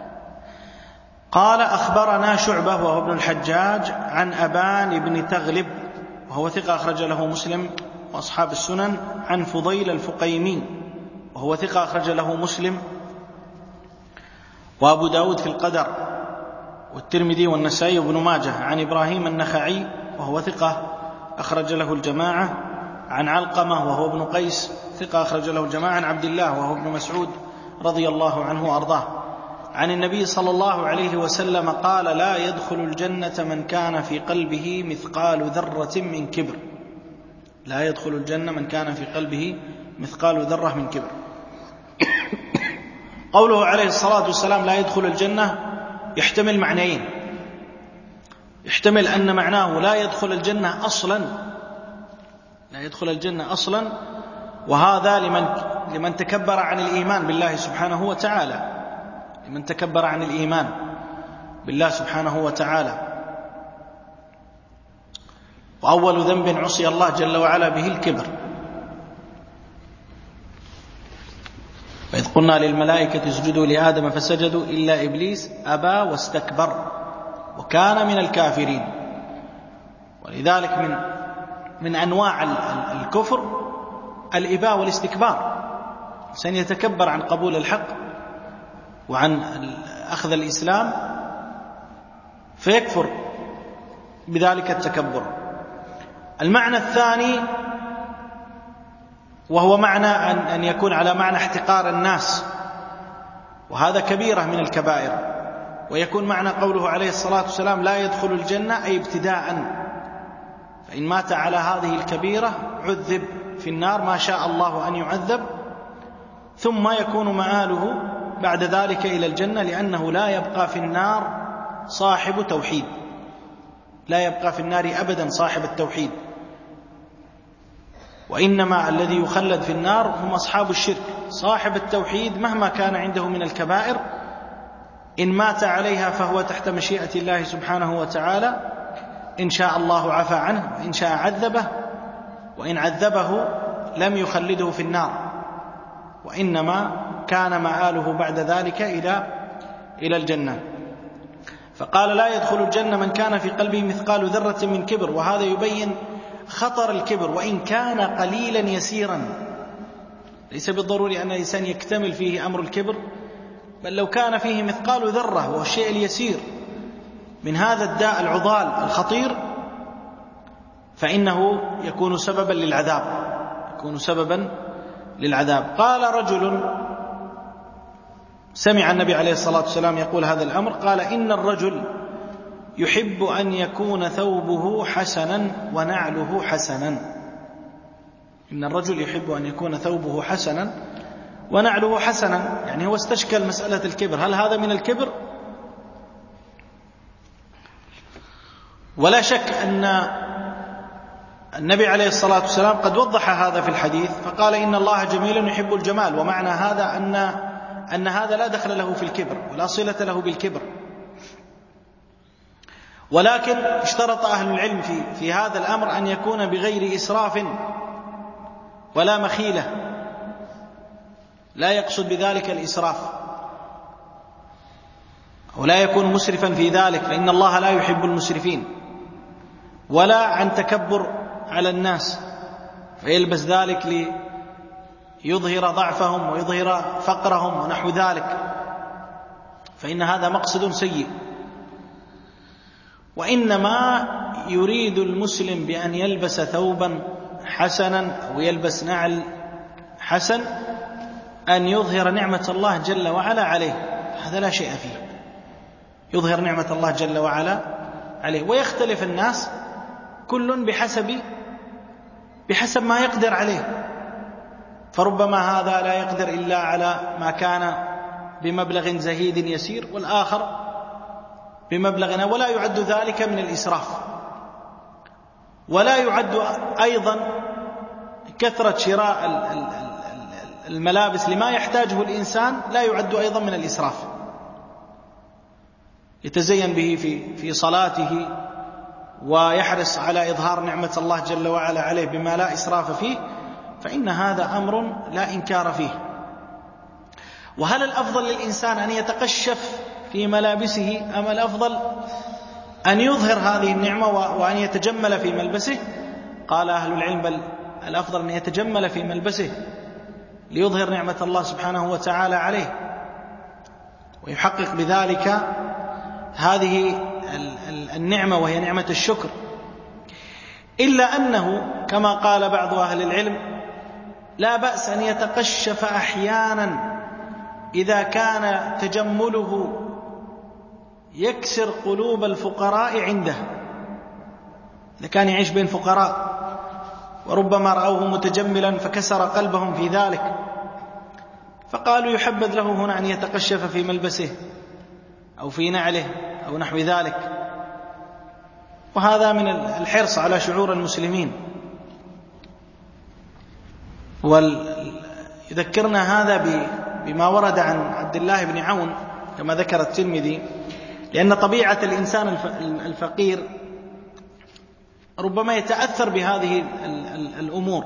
Speaker 3: قال أخبرنا شعبة وهو ابن الحجاج عن أبان بن تغلب وهو ثقة أخرج له مسلم وأصحاب السنن، عن فضيل الفقيمي وهو ثقة أخرج له مسلم وأبو داود في القدر والترمذي والنسائي وابن ماجه، عن إبراهيم النخعي وهو ثقة أخرج له الجماعة، عن علقمة وهو ابن قيس ثقة أخرج له الجماعة، عن عبد الله وهو ابن مسعود رضي الله عنه وأرضاه عن النبي صلى الله عليه وسلم قال: لا يدخل الجنة من كان في قلبه مثقال ذرة من كبر. لا يدخل الجنة من كان في قلبه مثقال ذرة من كبر. قوله عليه الصلاة والسلام لا يدخل الجنة يحتمل معنيين: يحتمل أن معناه لا يدخل الجنة أصلا، وهذا لمن تكبر عن الإيمان بالله سبحانه وتعالى، لمن تكبر عن الإيمان بالله سبحانه وتعالى. وأول ذنب عصي الله جل وعلا به الكبر. وإذ قلنا للملائكة اسجدوا لآدم فسجدوا إلا إبليس أبى واستكبر وكان من الكافرين. ولذلك من أنواع الكفر الإباء والاستكبار، سن يتكبر عن قبول الحق وعن أخذ الإسلام فيكفر بذلك التكبر. المعنى الثاني وهو معنى أن يكون على معنى احتقار الناس، وهذا كبيرة من الكبائر. ويكون معنى قوله عليه الصلاة والسلام لا يدخل الجنة أي ابتداء، فإن مات على هذه الكبيرة عذب في النار ما شاء الله أن يعذب، ثم يكون مآله بعد ذلك إلى الجنة، لأنه لا يبقى في النار صاحب توحيد، لا يبقى في النار أبدا صاحب التوحيد، وإنما الذي يخلد في النار هم أصحاب الشرك. صاحب التوحيد مهما كان عنده من الكبائر إن مات عليها فهو تحت مشيئة الله سبحانه وتعالى، إن شاء الله عفى عنه وإن شاء عذبه، وإن عذبه لم يخلده في النار، وإنما كان مآله بعد ذلك إلى الجنة. فقال: لا يدخل الجنة من كان في قلبه مثقال ذرة من كبر. وهذا يبين خطر الكبر، وإن كان قليلا يسيرا. ليس بالضروري أن الإنسان يكتمل فيه أمر الكبر، بل لو كان فيه مثقال ذرة وهو الشيء اليسير من هذا الداء العضال الخطير، فإنه يكون سببا للعذاب. قال رجل سمع النبي عليه الصلاة والسلام يقول هذا الأمر، قال: إن الرجل يحب أن يكون ثوبه حسنا ونعله حسنا. إن الرجل يحب أن يكون ثوبه حسنا ونعله حسنا. يعني هو استشكل مسألة الكبر، هل هذا من الكبر؟ ولا شك أن النبي عليه الصلاة والسلام قد وضح هذا في الحديث، فقال: إن الله جميل يحب الجمال. ومعنى هذا أن هذا لا دخل له في الكبر ولا صلة له بالكبر، ولكن اشترط أهل العلم في هذا الأمر أن يكون بغير إسراف ولا مخيلة، لا يقصد بذلك الإسراف، ولا يكون مسرفا في ذلك، فإن الله لا يحب المسرفين، ولا عن تكبر على الناس فيلبس ذلك ليظهر ضعفهم ويظهر فقرهم ونحو ذلك، فإن هذا مقصد سيء. وإنما يريد المسلم بأن يلبس ثوبا حسنا أو يلبس نعل حسن أن يظهر نعمة الله جل وعلا عليه، هذا لا شيء فيه، يظهر نعمة الله جل وعلا عليه. ويختلف الناس كل بحسب ما يقدر عليه، فربما هذا لا يقدر إلا على ما كان بمبلغ زهيد يسير، والآخر بمبلغنا، ولا يعد ذلك من الإسراف. ولا يعد أيضا كثرة شراء الملابس لما يحتاجه الإنسان، لا يعد أيضا من الإسراف، يتزين به في صلاته ويحرص على إظهار نعمة الله جل وعلا عليه بما لا إسراف فيه، فإن هذا أمر لا إنكار فيه. وهل الأفضل للإنسان أن يتقشف في ملابسه أم الأفضل أن يظهر هذه النعمة وأن يتجمل في ملبسه؟ قال أهل العلم: بل الأفضل أن يتجمل في ملبسه ليظهر نعمة الله سبحانه وتعالى عليه، ويحقق بذلك هذه النعمة وهي نعمة الشكر. إلا أنه كما قال بعض أهل العلم: لا بأس أن يتقشف أحيانا إذا كان تجمله يكسر قلوب الفقراء عنده، إذا كان يعيش بين فقراء وربما رأوه متجملا فكسر قلبهم في ذلك، فقالوا يحبذ له هنا أن يتقشف في ملبسه أو في نعله أو نحو ذلك. وهذا من الحرص على شعور المسلمين. ويذكرنا هذا بما ورد عن عبد الله بن عون كما ذكر الترمذي، لأن طبيعة الإنسان الفقير ربما يتأثر بهذه الأمور.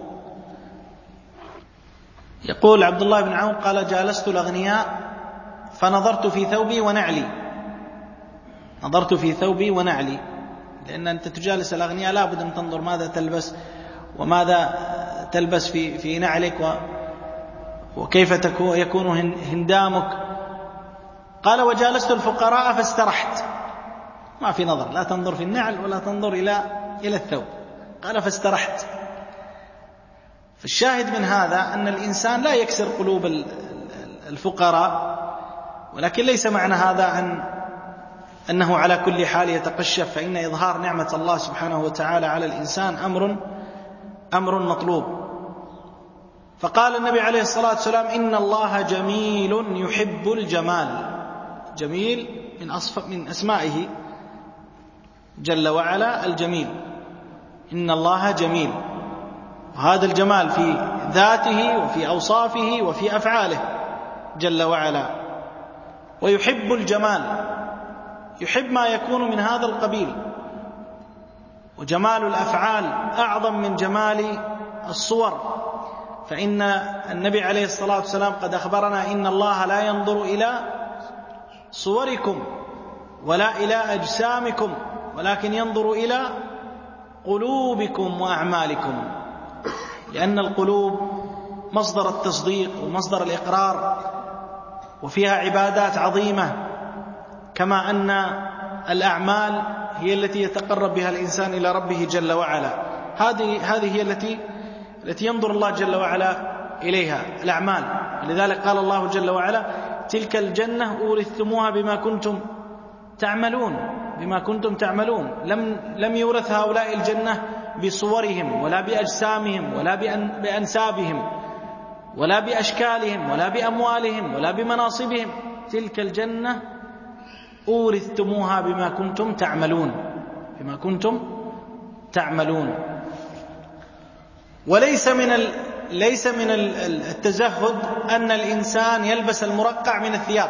Speaker 3: يقول عبد الله بن عون قال: جالست الأغنياء فنظرت في ثوبي ونعلي. نظرت في ثوبي ونعلي، لأن أنت تجالس الأغنياء لا بد أن تنظر ماذا تلبس وماذا تلبس في نعلك وكيف يكون هندامك. قال: وجالست الفقراء فاسترحت، ما في نظر، لا تنظر في النعل ولا تنظر إلى الثوب. قال: فاسترحت. فالشاهد من هذا أن الإنسان لا يكسر قلوب الفقراء، ولكن ليس معنى هذا أنه على كل حال يتقشف، فإن إظهار نعمة الله سبحانه وتعالى على الإنسان أمر مطلوب. فقال النبي عليه الصلاة والسلام: إن الله جميل يحب الجمال. جميل من أسمائه جل وعلا الجميل، إن الله جميل، وهذا الجمال في ذاته وفي أوصافه وفي أفعاله جل وعلا. ويحب الجمال، يحب ما يكون من هذا القبيل. وجمال الأفعال أعظم من جمال الصور، فإن النبي عليه الصلاة والسلام قد أخبرنا إن الله لا ينظر إلى صوركم ولا إلى أجسامكم ولكن ينظر إلى قلوبكم وأعمالكم، لأن القلوب مصدر التصديق ومصدر الإقرار، وفيها عبادات عظيمة، كما أن الأعمال هي التي يتقرب بها الإنسان إلى ربه جل وعلا. هذه هي التي ينظر الله جل وعلا إليها، الأعمال. لذلك قال الله جل وعلا: تلك الجنة أورثتموها بما كنتم تعملون. لم يورث هؤلاء الجنة بصورهم ولا بأجسامهم ولا بأنسابهم ولا بأشكالهم ولا بأموالهم ولا بمناصبهم، تلك الجنة أورثتموها بما كنتم تعملون. وليس من التزهد أن الإنسان يلبس المرقع من الثياب،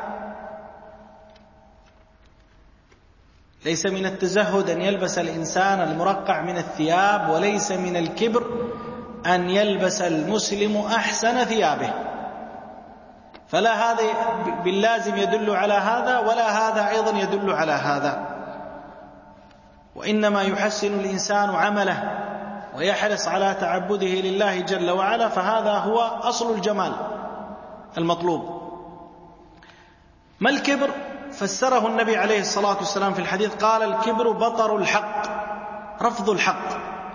Speaker 3: ليس من التزهد أن يلبس الإنسان المرقع من الثياب، وليس من الكبر أن يلبس المسلم أحسن ثيابه، فلا هذا باللازم يدل على هذا ولا هذا أيضا يدل على هذا. وإنما يحسن الإنسان عمله ويحرص على تعبده لله جل وعلا، فهذا هو أصل الجمال المطلوب. ما الكبر؟ فسره النبي عليه الصلاة والسلام في الحديث، قال: الكبر بطر الحق، رفض الحق،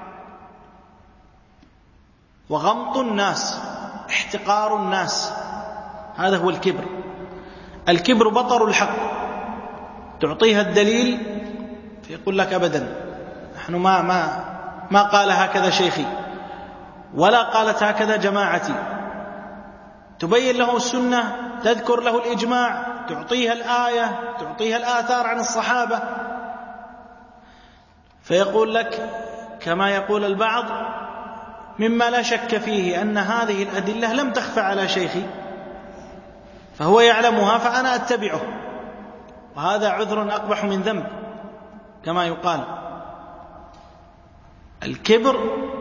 Speaker 3: وغمط الناس، احتقار الناس، هذا هو الكبر. الكبر بطر الحق، تعطيها الدليل فيقول لك أبدا، نحن ما قال هكذا شيخي ولا قالت هكذا جماعتي. تبين له السنة، تذكر له الإجماع، تعطيها الآية، تعطيها الآثار عن الصحابة، فيقول لك كما يقول البعض مما لا شك فيه أن هذه الأدلة لم تخفى على شيخي فهو يعلمها فأنا أتبعه، وهذا عذر أقبح من ذنب كما يقال. الكبر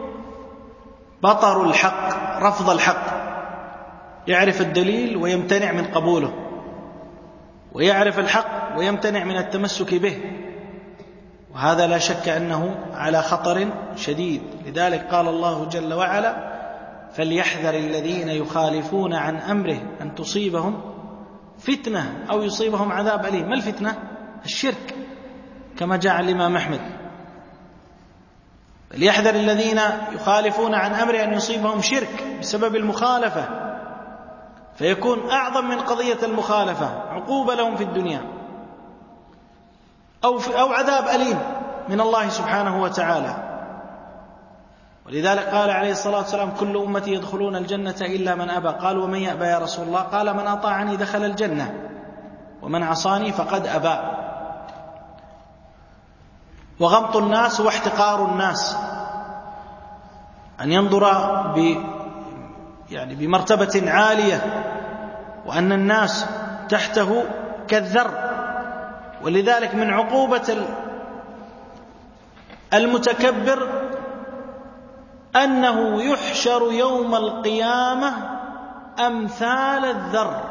Speaker 3: بطر الحق، رفض الحق، يعرف الدليل ويمتنع من قبوله، ويعرف الحق ويمتنع من التمسك به، وهذا لا شك أنه على خطر شديد. لذلك قال الله جل وعلا: فليحذر الذين يخالفون عن أمره أن تصيبهم فتنة أو يصيبهم عذاب أليم. ما الفتنة؟ الشرك، كما جاء عن الإمام أحمد: فليحذر الذين يخالفون عن أمره أن يصيبهم شرك بسبب المخالفة، فيكون أعظم من قضية المخالفة عقوبة لهم في الدنيا أو عذاب أليم من الله سبحانه وتعالى. ولذلك قال عليه الصلاة والسلام: كل أمتي يدخلون الجنة إلا من أبى. قالوا: ومن يأبى يا رسول الله؟ قال: من أطاعني دخل الجنة ومن عصاني فقد أبى. وغمط الناس واحتقار الناس، أن ينظر بمرتبة عالية وأن الناس تحته كالذر. ولذلك من عقوبة المتكبر أنه يحشر يوم القيامة أمثال الذر،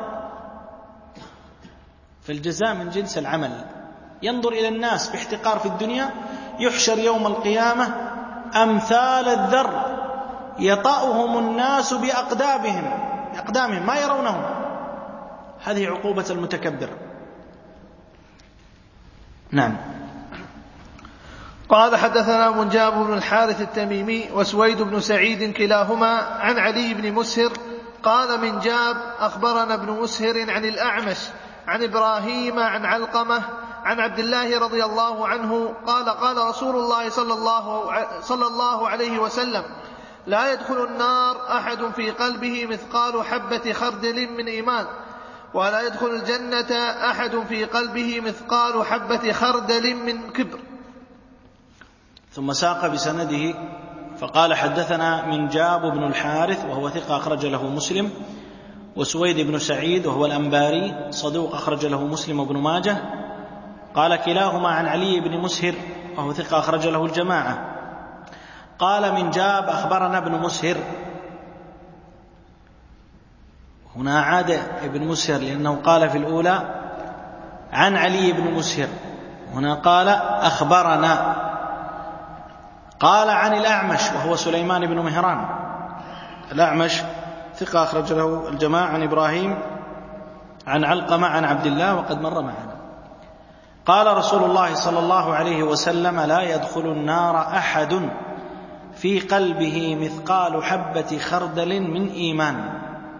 Speaker 3: فالجزاء من جنس العمل. ينظر إلى الناس باحتقار في الدنيا، يحشر يوم القيامة أمثال الذر يطأهم الناس بأقدامهم ما يرونهم. هذه عقوبة المتكبر. نعم.
Speaker 2: قال: حدثنا منجاب بن الحارث التميمي وسويد بن سعيد كلاهما عن علي بن مسهر قال: منجاب أخبرنا ابن مسهر عن الأعمش عن إبراهيم عن علقمة عن عبد الله رضي الله عنه قال: قال رسول الله صلى الله عليه وسلم: لا يدخل النار أحد في قلبه مثقال حبة خردل من إيمان، ولا يدخل الجنة أحد في قلبه مثقال حبة خردل من كبر.
Speaker 3: ثم ساق بسنده فقال: حدثنا منجاب بن الحارث وهو ثقة أخرج له مسلم، وسويد بن سعيد وهو الأنباري صدوق أخرج له مسلم وابن ماجه. قال كلاهما عن علي بن مسهر وهو ثقة أخرج له الجماعة. قال منجاب أخبرنا ابن مسهر، هنا عاد ابن مسهر لأنه قال في الأولى عن علي بن مسهر، هنا قال أخبرنا. قال عن الأعمش وهو سليمان بن مهران، الأعمش ثقة أخرج له الجماعة، عن إبراهيم عن علقمة عن عبد الله وقد مر معنا. قال رسول الله صلى الله عليه وسلم لا يدخل النار أحد في قلبه مثقال حبة خردل من إيمان.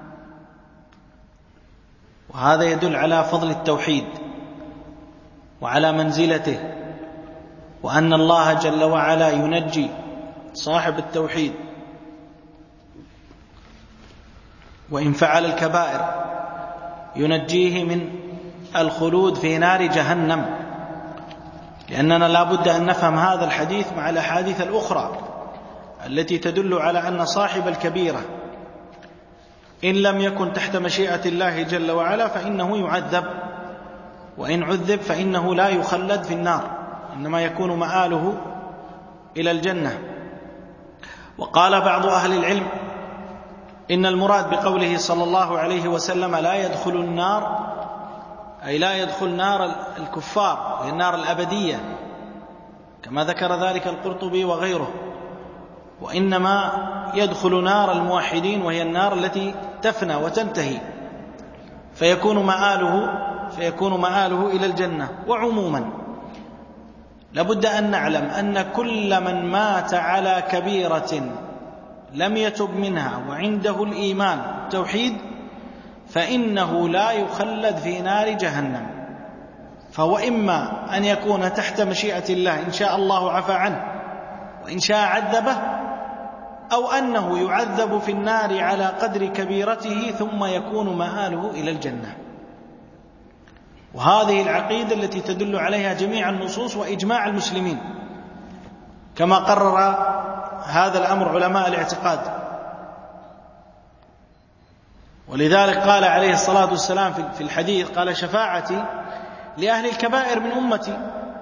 Speaker 3: وهذا يدل على فضل التوحيد وعلى منزلته، وأن الله جل وعلا ينجي صاحب التوحيد وإن فعل الكبائر ينجيه من الخلود في نار جهنم. لأننا لا بد أن نفهم هذا الحديث مع الأحاديث الأخرى التي تدل على أن صاحب الكبيرة إن لم يكن تحت مشيئة الله جل وعلا فإنه يعذب، وإن عذب فإنه لا يخلد في النار، إنما يكون مآله إلى الجنة. وقال بعض أهل العلم إن المراد بقوله صلى الله عليه وسلم لا يدخل النار، أي لا يدخل نار الكفار، هي النار الأبدية كما ذكر ذلك القرطبي وغيره، وإنما يدخل نار الموحدين وهي النار التي تفنى وتنتهي، فيكون مآله إلى الجنة. وعموما لابد أن نعلم أن كل من مات على كبيرة لم يتب منها وعنده الإيمان والتوحيد فإنه لا يخلد في نار جهنم، فهو إما أن يكون تحت مشيئة الله إن شاء الله عفى عنه وإن شاء عذبه، أو أنه يعذب في النار على قدر كبيرته ثم يكون مآله إلى الجنة. وهذه العقيدة التي تدل عليها جميع النصوص وإجماع المسلمين، كما قرر هذا الأمر علماء الاعتقاد. ولذلك قال عليه الصلاة والسلام في الحديث قال شفاعتي لأهل الكبائر من أمتي.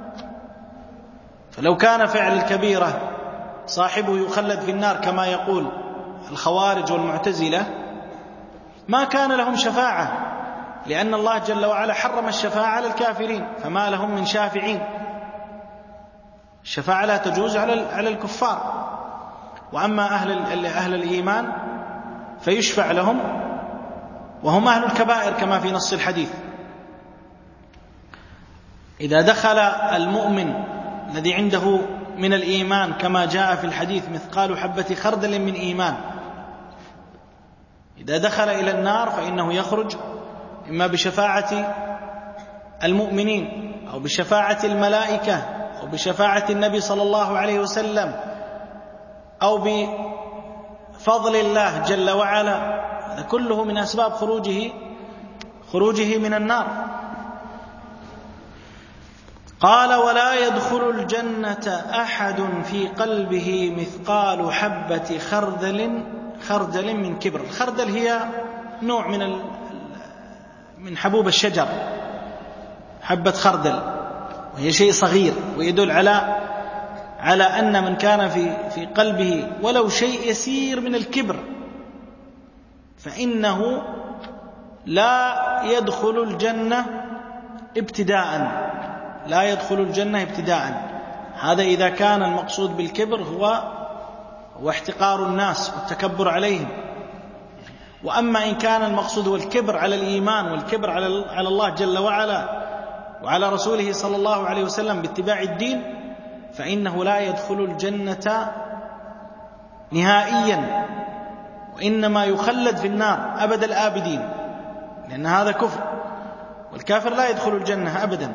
Speaker 3: فلو كان فعل الكبيرة صاحبه يخلد في النار كما يقول الخوارج والمعتزلة ما كان لهم شفاعة، لأن الله جل وعلا حرم الشفاعة على الكافرين، فما لهم من شافعين. الشفاعة لا تجوز على الكفار، وأما أهل الإيمان فيشفع لهم وهم أهل الكبائر كما في نص الحديث. إذا دخل المؤمن الذي عنده من الإيمان كما جاء في الحديث مثقال حبة خردل من إيمان، إذا دخل إلى النار فإنه يخرج إما بشفاعة المؤمنين أو بشفاعة الملائكة أو بشفاعة النبي صلى الله عليه وسلم أو بفضل الله جل وعلا. هذا كله من أسباب خروجه من النار. قال ولا يدخل الجنة أحد في قلبه مثقال حبة خردل من كبر. الخردل هي نوع من حبوب الشجر، حبة خردل، وهي شيء صغير، ويدل على أن من كان في قلبه ولو شيء يسير من الكبر فإنه لا يدخل الجنة ابتداء، لا يدخل الجنة ابتداء. هذا إذا كان المقصود بالكبر هو احتقار الناس والتكبر عليهم. وأما إن كان المقصود هو الكبر على الإيمان والكبر على الله جل وعلا وعلى رسوله صلى الله عليه وسلم باتباع الدين فإنه لا يدخل الجنة نهائيا، وإنما يخلد في النار أبد الآبدين، لأن هذا كفر، والكافر لا يدخل الجنة أبدا.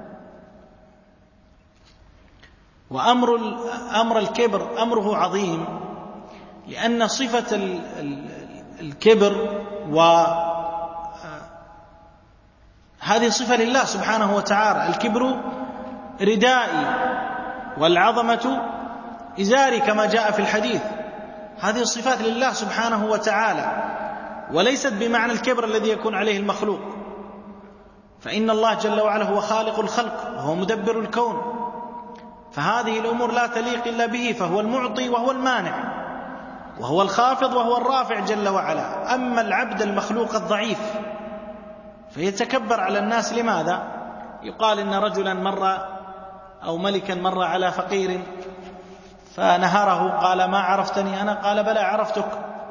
Speaker 3: وأمر الكبر أمره عظيم، لأن صفة الكبر هذه صفة لله سبحانه وتعالى. الكبر ردائي والعظمة إزاري كما جاء في الحديث. هذه الصفات لله سبحانه وتعالى، وليست بمعنى الكبر الذي يكون عليه المخلوق، فإن الله جل وعلا هو خالق الخلق وهو مدبر الكون، فهذه الأمور لا تليق إلا به، فهو المعطي وهو المانع وهو الخافض وهو الرافع جل وعلا. أما العبد المخلوق الضعيف فيتكبر على الناس. لماذا؟ يقال إن رجلا مر أو ملكا مر على فقير فنهره، قال: ما عرفتني أنا؟ قال: بلى عرفتك،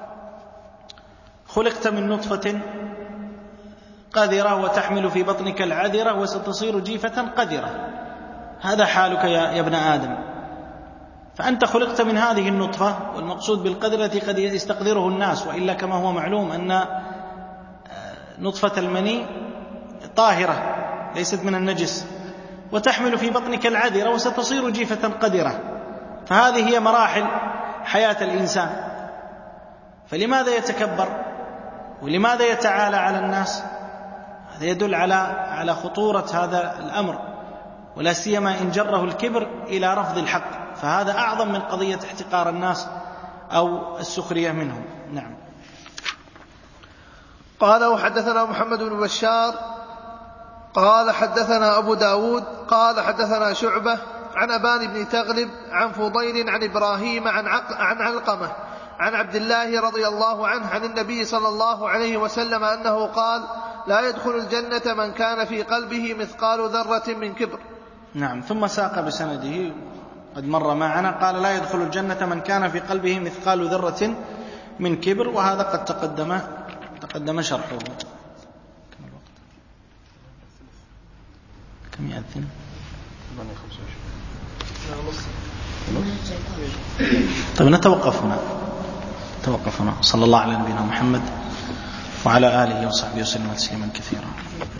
Speaker 3: خلقت من نطفة قذرة وتحمل في بطنك العذرة وستصير جيفة قذرة، هذا حالك يا ابن آدم، فأنت خلقت من هذه النطفة، والمقصود بالقذرة التي قد يستقذره الناس، وإلا كما هو معلوم أن نطفة المني طاهرة ليست من النجس، وتحمل في بطنك العذرة وستصير جيفة قذرة، فهذه هي مراحل حياة الإنسان. فلماذا يتكبر ولماذا يتعالى على الناس؟ هذا يدل على خطورة هذا الأمر، ولا سيما إن جره الكبر إلى رفض الحق، فهذا أعظم من قضية احتقار الناس أو السخرية منهم. نعم.
Speaker 2: قال: وحدثنا محمد بن بشار قال حدثنا أبو داود قال حدثنا شعبة عن أبان بن تغلب عن فضيل عن إبراهيم عن علقمة عن عبد الله رضي الله عنه عن النبي صلى الله عليه وسلم أنه قال: لا يدخل الجنة من كان في قلبه مثقال ذرة من كبر.
Speaker 3: نعم. ثم ساق بسنده قد مر معنا، قال: لا يدخل الجنة من كان في قلبه مثقال ذرة من كبر، وهذا قد تقدم شرحه. كم الوقت؟ كم يأذن؟ طيب نتوقف هنا. صلى الله على نبينا محمد وعلى آله وصحبه وسلم تسليما كثيرا.